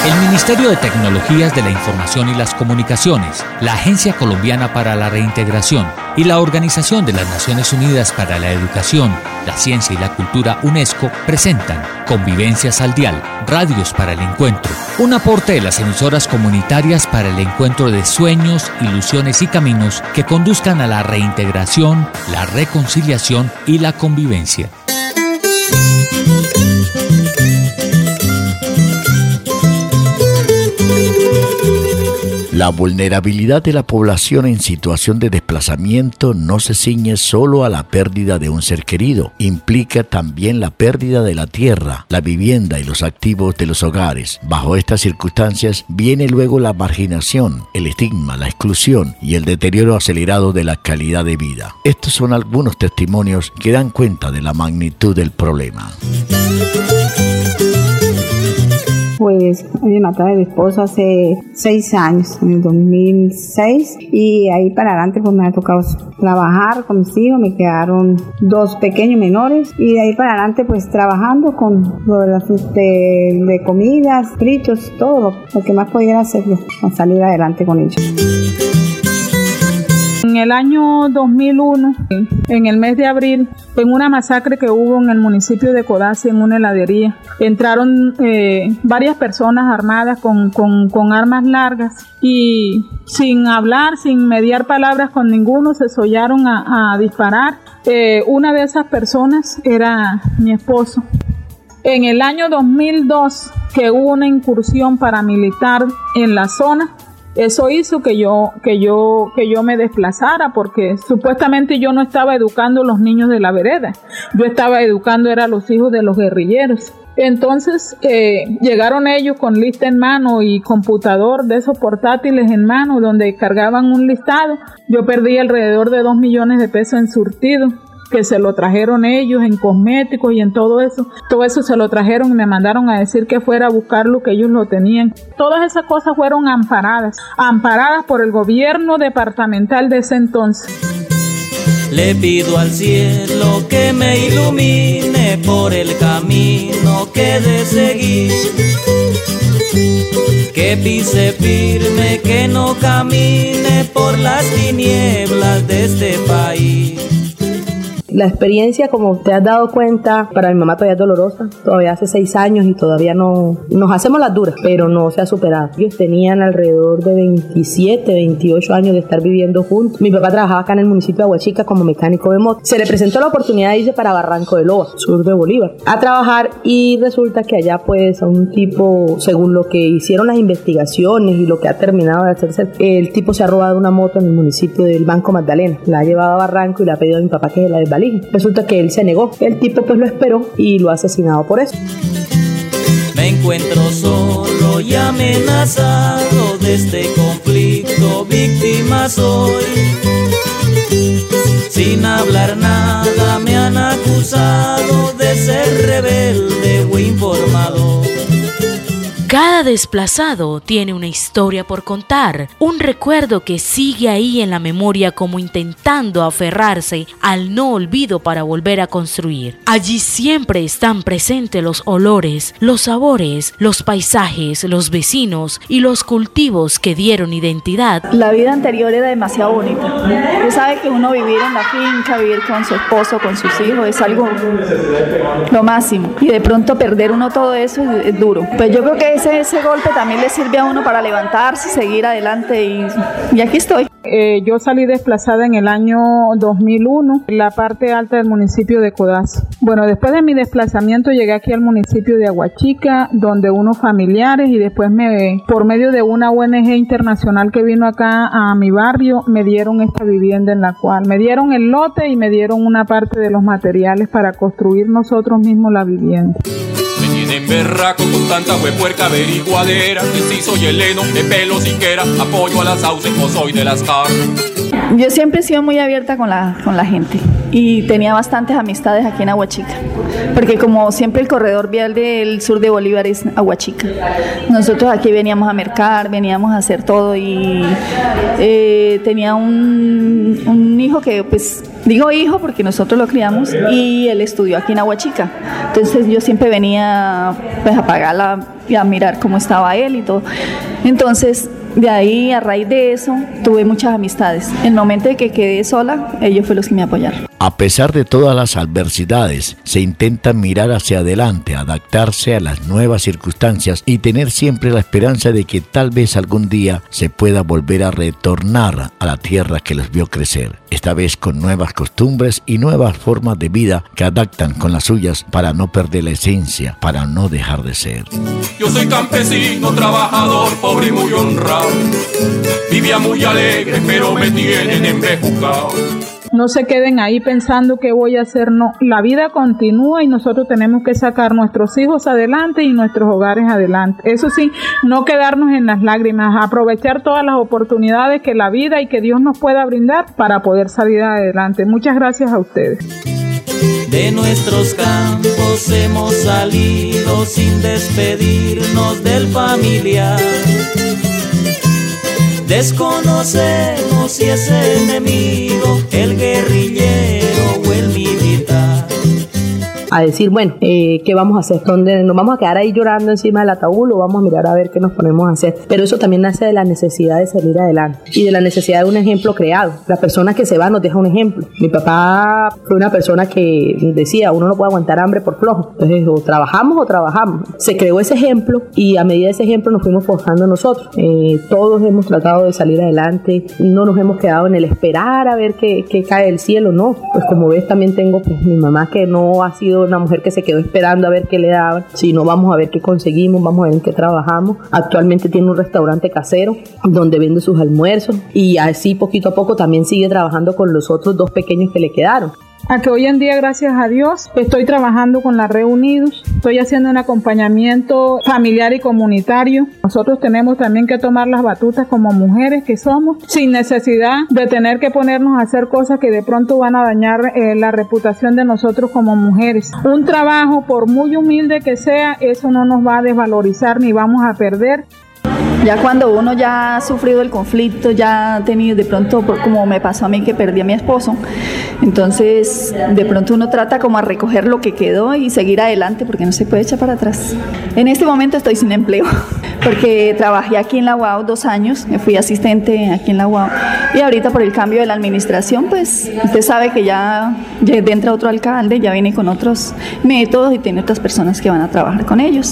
El Ministerio de Tecnologías de la Información y las Comunicaciones, la Agencia Colombiana para la Reintegración y la Organización de las Naciones Unidas para la Educación, la Ciencia y la Cultura UNESCO presentan Convivencias al Dial, Radios para el Encuentro, un aporte de las emisoras comunitarias para el encuentro de sueños, ilusiones y caminos que conduzcan a la reintegración, la reconciliación y la convivencia. La vulnerabilidad de la población en situación de desplazamiento no se ciñe solo a la pérdida de un ser querido, implica también la pérdida de la tierra, la vivienda y los activos de los hogares. Bajo estas circunstancias viene luego la marginación, el estigma, la exclusión y el deterioro acelerado de la calidad de vida. Estos son algunos testimonios que dan cuenta de la magnitud del problema. Pues me mataron a mi esposo hace 6 años, en el 2006, y ahí para adelante pues me ha tocado trabajar con mis hijos, me quedaron 2 pequeños menores, y de ahí para adelante pues trabajando con lo de comidas, fritos, todo lo que más pudiera hacer para salir adelante con ellos. En el año 2001, en el mes de abril, en una masacre que hubo en el municipio de Codazzi, en una heladería, entraron varias personas armadas con armas largas y sin hablar, sin mediar palabras con ninguno, se sollaron a disparar. Una de esas personas era mi esposo. En el año 2002, que hubo una incursión paramilitar en la zona, eso hizo que yo me desplazara, porque supuestamente yo no estaba educando a los niños de la vereda, yo estaba educando a los hijos de los guerrilleros. Entonces llegaron ellos con lista en mano y computador de esos portátiles en mano donde cargaban un listado. Yo perdí alrededor de 2 millones de pesos en surtido, que se lo trajeron ellos en cosméticos y en todo eso se lo trajeron y me mandaron a decir que fuera a buscarlo, que ellos lo tenían. Todas esas cosas fueron amparadas por el gobierno departamental de ese entonces. Le pido al cielo que me ilumine por el camino que de seguir, que pise firme, que no camine por las tinieblas de este país. La experiencia, como te has dado cuenta, para mi mamá todavía es dolorosa. Todavía hace 6 años y todavía no nos hacemos las duras, pero no se ha superado. Ellos tenían alrededor de 27, 28 años de estar viviendo juntos. Mi papá trabajaba acá en el municipio de Aguachica como mecánico de moto. Se le presentó la oportunidad de irse para Barranco de Loa, sur de Bolívar, a trabajar, y resulta que allá pues a un tipo, según lo que hicieron las investigaciones y lo que ha terminado de hacerse, el tipo se ha robado una moto en el municipio del Banco Magdalena. La ha llevado a Barranco y le ha pedido a mi papá que se la desvalije. Resulta que él se negó. El tipo pues lo esperó y lo ha asesinado por eso. Me encuentro solo y amenazado de este conflicto, víctima soy. Sin hablar nada me han acusado de ser rebelde o informador. Cada desplazado tiene una historia por contar, un recuerdo que sigue ahí en la memoria como intentando aferrarse al no olvido para volver a construir. Allí siempre están presentes los olores, los sabores, los paisajes, los vecinos y los cultivos que dieron identidad. La vida anterior era demasiado bonita. Usted sabe que uno vivir en la finca, vivir con su esposo, con sus hijos, es algo lo máximo. Y de pronto perder uno todo eso es duro. Pues yo creo que ese golpe también le sirve a uno para levantarse, seguir adelante y aquí estoy. Yo salí desplazada en el año 2001, en la parte alta del municipio de Codazzi. Bueno, después de mi desplazamiento llegué aquí al municipio de Aguachica, donde unos familiares, y después por medio de una ONG internacional que vino acá a mi barrio, me dieron esta vivienda, en la cual me dieron el lote y me dieron una parte de los materiales para construir nosotros mismos la vivienda. Me tienen berraco con tanta huepuerca averiguadera, que si soy heleno, de pelo siquiera, apoyo a las sauces o soy de las carnes. Yo siempre he sido muy abierta con la gente y tenía bastantes amistades aquí en Aguachica, porque como siempre el corredor vial del sur de Bolívar es Aguachica. Nosotros aquí veníamos a mercar, veníamos a hacer todo y tenía un hijo que, pues, digo hijo porque nosotros lo criamos y él estudió aquí en Aguachica. Entonces yo siempre venía pues a pagarla y a mirar cómo estaba él y todo. Entonces de ahí, a raíz de eso, tuve muchas amistades. En el momento de que quedé sola, ellos fueron los que me apoyaron. A pesar de todas las adversidades, se intenta mirar hacia adelante, adaptarse a las nuevas circunstancias y tener siempre la esperanza de que tal vez algún día se pueda volver a retornar a la tierra que los vio crecer. Esta vez con nuevas costumbres y nuevas formas de vida que adaptan con las suyas para no perder la esencia, para no dejar de ser. Yo soy campesino, trabajador, pobre y muy honrado. Vivía muy alegre, pero me tienen embejucado. No se queden ahí pensando qué voy a hacer, no. La vida continúa y nosotros tenemos que sacar nuestros hijos adelante y nuestros hogares adelante. Eso sí, no quedarnos en las lágrimas, aprovechar todas las oportunidades que la vida y que Dios nos pueda brindar para poder salir adelante. Muchas gracias a ustedes. De nuestros campos hemos salido sin despedirnos del familiar. Desconocemos si es enemigo, el guerrillero o el militar. A decir, bueno, ¿qué vamos a hacer? ¿Dónde nos vamos a quedar ahí llorando encima del ataúd o vamos a mirar a ver qué nos ponemos a hacer? Pero eso también nace de la necesidad de salir adelante y de la necesidad de un ejemplo creado. La persona que se va nos deja un ejemplo. Mi papá fue una persona que decía, uno no puede aguantar hambre por flojo. Entonces, o trabajamos. Se creó ese ejemplo y a medida de ese ejemplo nos fuimos forjando nosotros. Todos hemos tratado de salir adelante, no nos hemos quedado en el esperar a ver qué cae del cielo, no. Pues como ves, también tengo pues mi mamá que no ha sido una mujer que se quedó esperando a ver qué le daban, sino vamos a ver qué conseguimos, vamos a ver en qué trabajamos. Actualmente tiene un restaurante casero donde vende sus almuerzos y así poquito a poco también sigue trabajando con los otros 2 pequeños que le quedaron. A que hoy en día, gracias a Dios, estoy trabajando con la Red Unidos, estoy haciendo un acompañamiento familiar y comunitario. Nosotros tenemos también que tomar las batutas como mujeres que somos, sin necesidad de tener que ponernos a hacer cosas que de pronto van a dañar la reputación de nosotros como mujeres. Un trabajo, por muy humilde que sea, eso no nos va a desvalorizar ni vamos a perder. Ya cuando uno ya ha sufrido el conflicto, ya ha tenido de pronto, como me pasó a mí que perdí a mi esposo, entonces de pronto uno trata como a recoger lo que quedó y seguir adelante porque no se puede echar para atrás. En este momento estoy sin empleo porque trabajé aquí en la UAO 2 años, me fui asistente aquí en la UAO y ahorita por el cambio de la administración, pues usted sabe que ya entra otro alcalde, ya viene con otros métodos y tiene otras personas que van a trabajar con ellos.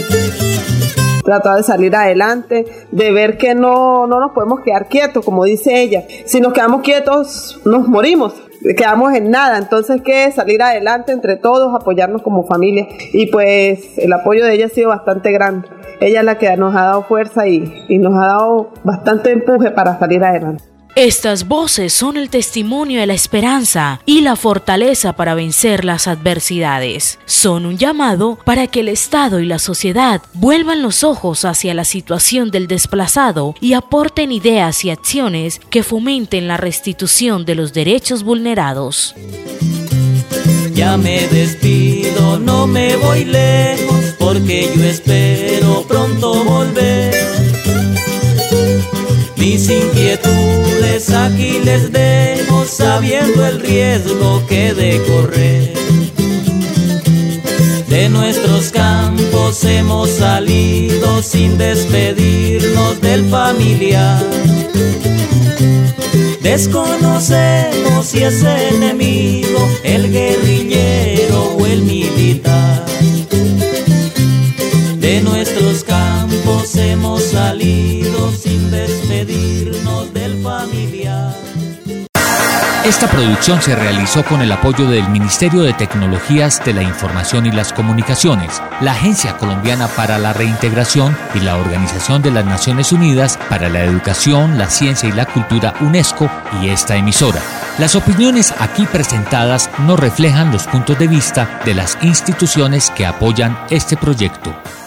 Tratar de salir adelante, de ver que no nos podemos quedar quietos, como dice ella. Si nos quedamos quietos, nos morimos, quedamos en nada. Entonces, ¿qué? Salir adelante entre todos, apoyarnos como familia. Y pues el apoyo de ella ha sido bastante grande. Ella es la que nos ha dado fuerza y nos ha dado bastante empuje para salir adelante. Estas voces son el testimonio de la esperanza y la fortaleza para vencer las adversidades. Son un llamado para que el Estado y la sociedad vuelvan los ojos hacia la situación del desplazado y aporten ideas y acciones que fomenten la restitución de los derechos vulnerados. Ya me despido, no me voy lejos, porque yo espero pronto volver. Mis inquietudes aquí les dejo, sabiendo el riesgo que de correr. De nuestros campos hemos salido sin despedirnos del familiar. Desconocemos si es enemigo, el guerrillero o el militar. De nuestros campos hemos salido sin despedirnos del familiar. Esta producción se realizó con el apoyo del Ministerio de Tecnologías de la Información y las Comunicaciones, la Agencia Colombiana para la Reintegración y la Organización de las Naciones Unidas para la Educación, la Ciencia y la Cultura UNESCO y esta emisora. Las opiniones aquí presentadas no reflejan los puntos de vista de las instituciones que apoyan este proyecto.